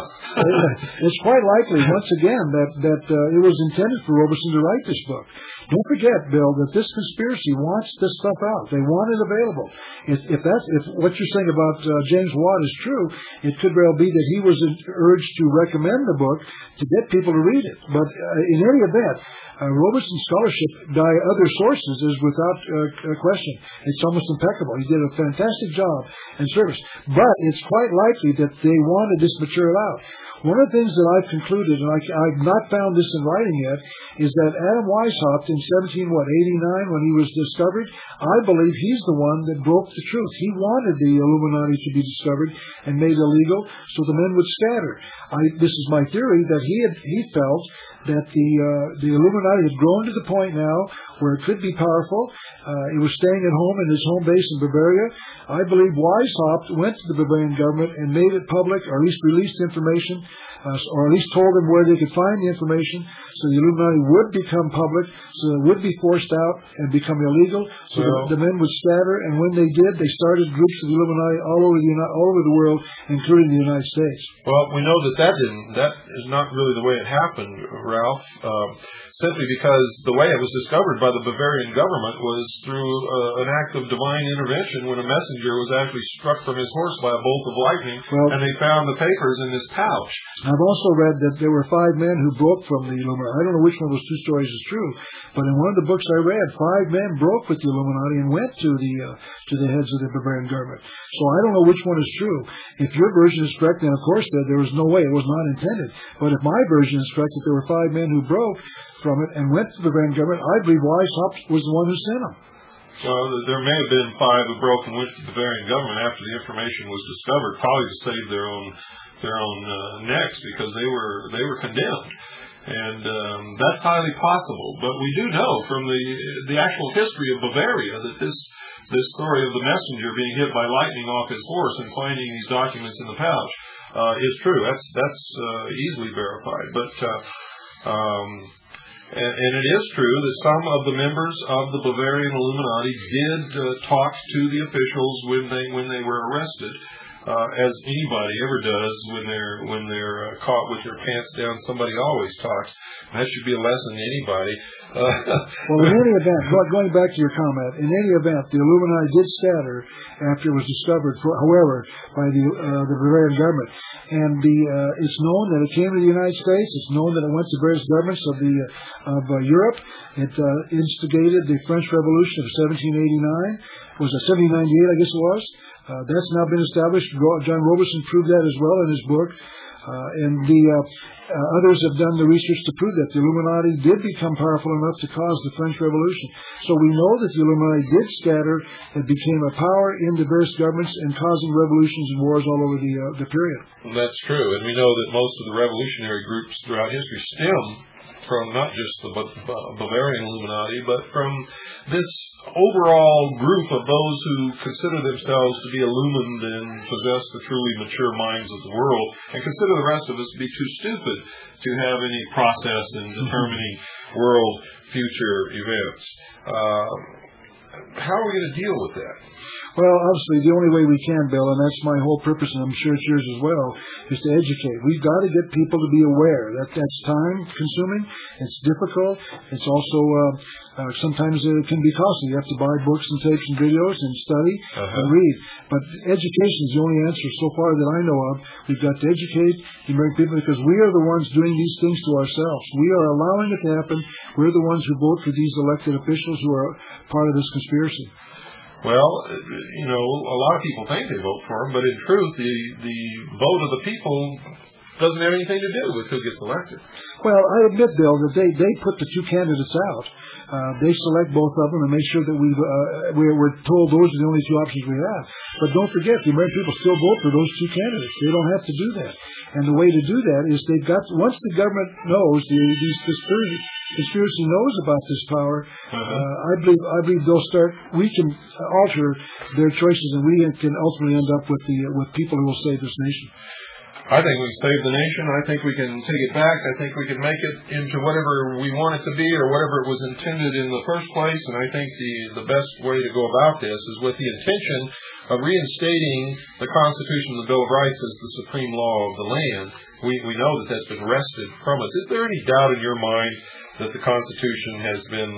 [SPEAKER 2] It's quite likely, once again, that that uh, it was intended for Robeson to write this book. Don't forget, Bill, that this conspiracy wants this stuff out. They want it available. If, if that's if what you're saying about uh, James Watt is true, it could well be that he was urged to recommend the book to get people to read it. But uh, in any event, uh, Robeson's scholarship by other sources is without uh, question. It's almost impeccable. He did a fantastic job and service. But it's quite likely that they wanted this material out. One of the things that I've concluded, and I, I've not found this in writing yet, is that Adam Weishaupt in seventeen what eighty-nine, when he was discovered, I believe he's the one that broke the truth. He wanted the Illuminati to be discovered and made illegal so the men would scatter. I, this is my theory, that he had, he felt that the uh, the Illuminati had grown to the point now where it could be powerful. Uh, it was staying at home in his home base in Bavaria. I believe Weishaupt went to the Bavarian government and made it public, or at least released information, uh, or at least told them where they could find the information, so the Illuminati would become public, so it would be forced out and become illegal, so well, the, the men would scatter. And when they did, they started groups of the Illuminati all over the all over the world, including the United States.
[SPEAKER 1] Well, we know that that didn't. That is not really the way it happened, Ralph. Um, simply because the way it was discovered by the Bavarian government was through uh, an act of divine intervention when a messenger was actually struck from his horse by a bolt of lightning, well, and they found the papers in his pouch.
[SPEAKER 2] I've also read that there were five men who broke from the Illuminati. I don't know which one of those two stories is true, but in one of the books I read, five men broke with the Illuminati and went to the uh, to the heads of the Bavarian government. So I don't know which one is true. If your version is correct, then of course there, there was no way. It was not intended. But if my version is correct, that there were five men who broke from it and went to the Bavarian government, I believe Weishaupt was the one who sent them.
[SPEAKER 1] Well, there may have been five who broke and went to the Bavarian government after the information was discovered, probably to save their own their own uh, necks, because they were they were condemned. And um, that's highly possible. But we do know from the the actual history of Bavaria that this this story of the messenger being hit by lightning off his horse and finding these documents in the pouch uh, is true. That's that's uh, easily verified. But uh, um, and, and it is true that some of the members of the Bavarian Illuminati did uh, talk to the officials when they when they were arrested. Uh, as anybody ever does when they're when they're uh, caught with their pants down. Somebody always talks. That should be a lesson to anybody. Uh,
[SPEAKER 2] well, in any event, going back to your comment, in any event, the Illuminati did scatter after it was discovered, for, however, by the uh, the Bavarian government. And the uh, it's known that it came to the United States. It's known that it went to various governments of the uh, of uh, Europe. It uh, instigated the French Revolution of seventeen eighty-nine. Was it seventeen ninety-eight? I guess it was. Uh, that's now been established. John Robeson proved that as well in his book. Uh, and the uh, uh, others have done the research to prove that the Illuminati did become powerful enough to cause the French Revolution. So we know that the Illuminati did scatter and became a power in the various governments and causing revolutions and wars all over the uh, the period.
[SPEAKER 1] That's true, and we know that most of the revolutionary groups throughout history stem from not just the Bavarian Illuminati, but from this overall group of those who consider themselves to be illumined and possess the truly mature minds of the world, and consider the rest of us to be too stupid to have any process in determining world future events. Uh, how are we going to deal with that?
[SPEAKER 2] Well, obviously, the only way we can, Bill, and that's my whole purpose, and I'm sure it's yours as well, is to educate. We've got to get people to be aware. That That's time-consuming. It's difficult. It's also, uh, uh, sometimes it can be costly. You have to buy books and tapes and videos and study uh-huh. and read. But education is the only answer so far that I know of. We've got to educate the American people because we are the ones doing these things to ourselves. We are allowing it to happen. We're the ones who vote for these elected officials who are part of this conspiracy.
[SPEAKER 1] Well, you know, a lot of people think they vote for him, but in truth, the the vote of the people doesn't have anything to do with who gets elected.
[SPEAKER 2] Well, I admit, Bill, that they, they put the two candidates out. Uh, they select both of them and make sure that we've, uh, we're, we're told those are the only two options we have. But don't forget, the American people still vote for those two candidates. They don't have to do that. And the way to do that is they've got, once the government knows, the, these conspiracy, conspiracy knows about this power, uh-huh. uh, I believe I believe they'll start, we can alter their choices and we can ultimately end up with the with people who will save this nation.
[SPEAKER 1] I think we save the nation. I think we can take it back. I think we can make it into whatever we want it to be or whatever it was intended in the first place. And I think the, the best way to go about this is with the intention of reinstating the Constitution and the Bill of Rights as the supreme law of the land. We, we know that that's been wrested from us. Is there any doubt in your mind that the Constitution has been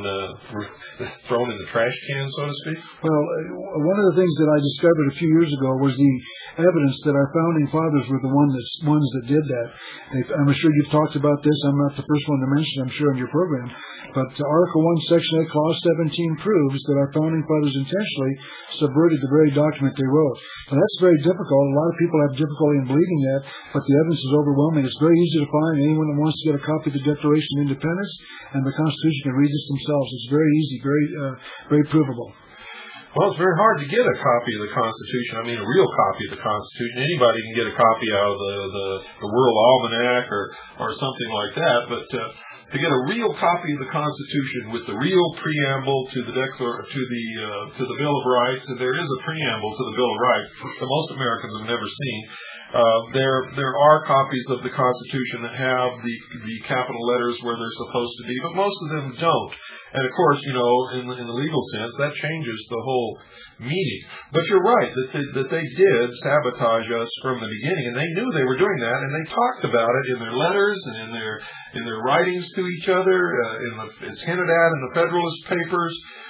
[SPEAKER 1] uh, thrown in the trash can, so to speak?
[SPEAKER 2] Well, one of the things that I discovered a few years ago was the evidence that our founding fathers were the one that's, ones that did that. I'm sure you've talked about this. I'm not the first one to mention it, I'm sure, on your program. But Article one, Section eight, Clause seventeen proves that our founding fathers intentionally subverted the very document they wrote. Now, that's very difficult. A lot of people have difficulty in believing that, but the evidence is overwhelming. It's very easy to find. Anyone that wants to get a copy of the Declaration of Independence and the Constitution can read this themselves. It's very easy, very uh, very provable.
[SPEAKER 1] Well, it's very hard to get a copy of the Constitution. I mean, a real copy of the Constitution. Anybody can get a copy out of the, the, the World Almanac or, or something like that. But uh, to get a real copy of the Constitution with the real preamble to the Declar- to the uh, to the Bill of Rights, and there is a preamble to the Bill of Rights that most Americans have never seen. Uh, there there are copies of the Constitution that have the the capital letters where they're supposed to be, but most of them don't. And of course, you know, in the, in the legal sense, that changes the whole meaning. But you're right that they, that they did sabotage us from the beginning, and they knew they were doing that, and they talked about it in their letters and in their in their writings to each other. Uh, in the, it's hinted at in the Federalist Papers.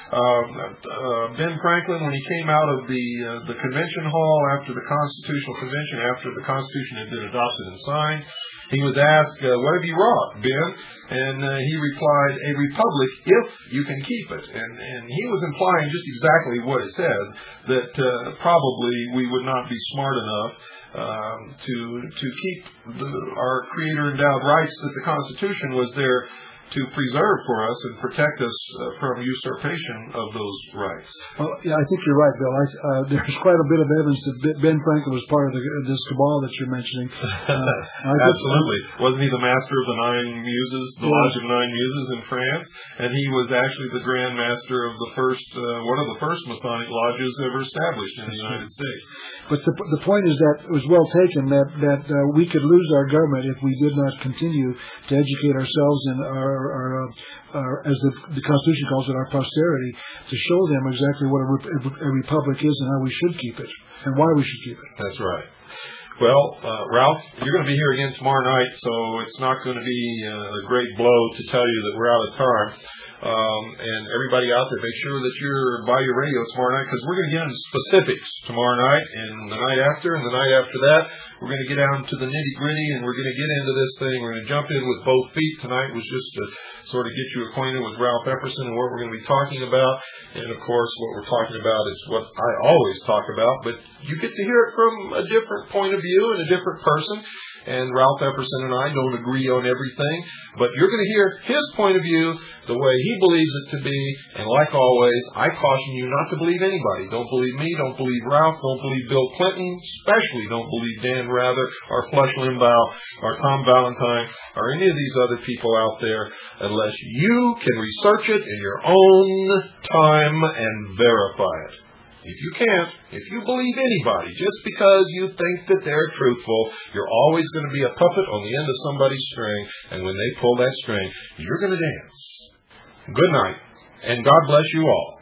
[SPEAKER 1] Um, uh, Ben Franklin, when he came out of the uh, the convention hall after the Constitutional Convention, after the Constitution had been adopted and signed, he was asked, uh, what have you wrought, Ben? And uh, he replied, a republic if you can keep it. And, and he was implying just exactly what it says, that uh, probably we would not be smart enough um, to to keep the, our creator-endowed rights that the Constitution was there to preserve for us and protect us uh, from usurpation of those rights.
[SPEAKER 2] Well, yeah, I think you're right, Bill. I, uh, there's quite a bit of evidence that Ben Franklin was part of the, this cabal that you're mentioning. Uh,
[SPEAKER 1] Absolutely. Think, Wasn't he the master of the Nine Muses, the yeah. Lodge of Nine Muses in France? And he was actually the Grand Master of the first, uh, one of the first Masonic lodges ever established in the United States.
[SPEAKER 2] But the, the point is that it was well taken that, that uh, we could lose our government if we did not continue to educate ourselves and our Our, our, our, as the, the Constitution calls it, our posterity, to show them exactly what a, a republic is and how we should keep it and why we should keep it.
[SPEAKER 1] That's right. Well, uh, Ralph, you're going to be here again tomorrow night, so it's not going to be a great blow to tell you that we're out of time. Um, and everybody out there, make sure that you're by your radio tomorrow night, because we're going to get into specifics tomorrow night and the night after and the night after that. We're going to get down to the nitty-gritty, and we're going to get into this thing. We're going to jump in with both feet. Tonight was just to sort of get you acquainted with Ralph Epperson and what we're going to be talking about. And, of course, what we're talking about is what I always talk about, but you get to hear it from a different point of view and a different person. And Ralph Epperson and I don't agree on everything, but you're going to hear his point of view the way he believes it to be. And like always, I caution you not to believe anybody. Don't believe me. Don't believe Ralph. Don't believe Bill Clinton. Especially don't believe Dan Rather or Flush Limbaugh or Tom Valentine or any of these other people out there unless you can research it in your own time and verify it. If you can't, if you believe anybody just because you think that they're truthful, you're always going to be a puppet on the end of somebody's string, and when they pull that string, you're going to dance. Good night, and God bless you all.